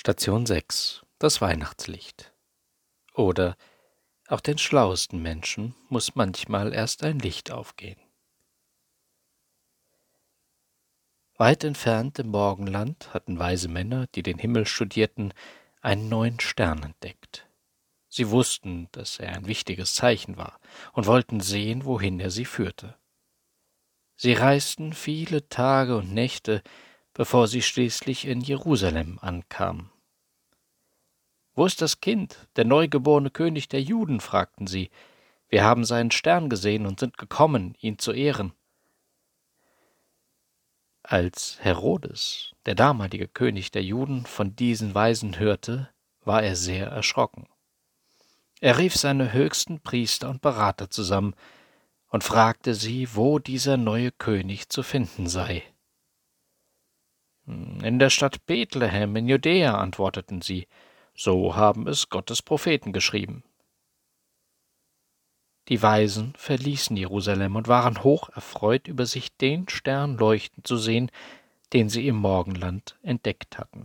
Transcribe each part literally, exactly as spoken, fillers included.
Station sechs: Das Weihnachtslicht. Oder auch den schlauesten Menschen muss manchmal erst ein Licht aufgehen. Weit entfernt im Morgenland hatten weise Männer, die den Himmel studierten, einen neuen Stern entdeckt. Sie wussten, dass er ein wichtiges Zeichen war und wollten sehen, wohin er sie führte. Sie reisten viele Tage und Nächte, bevor sie schließlich in Jerusalem ankamen. »Wo ist das Kind, der neugeborene König der Juden?« fragten sie. »Wir haben seinen Stern gesehen und sind gekommen, ihn zu ehren.« Als Herodes, der damalige König der Juden, von diesen Weisen hörte, war er sehr erschrocken. Er rief seine höchsten Priester und Berater zusammen und fragte sie, wo dieser neue König zu finden sei. »In der Stadt Bethlehem in Judäa«, antworteten sie, »so haben es Gottes Propheten geschrieben.« Die Weisen verließen Jerusalem und waren hoch erfreut, über sich den Stern leuchten zu sehen, den sie im Morgenland entdeckt hatten.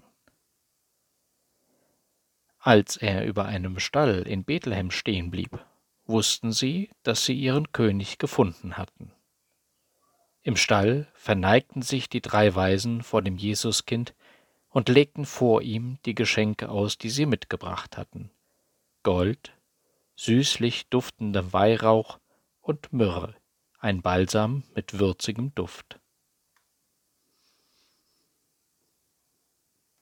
Als er über einem Stall in Bethlehem stehen blieb, wussten sie, dass sie ihren König gefunden hatten. Im Stall verneigten sich die drei Weisen vor dem Jesuskind und legten vor ihm die Geschenke aus, die sie mitgebracht hatten: Gold, süßlich duftender Weihrauch und Myrrhe, ein Balsam mit würzigem Duft.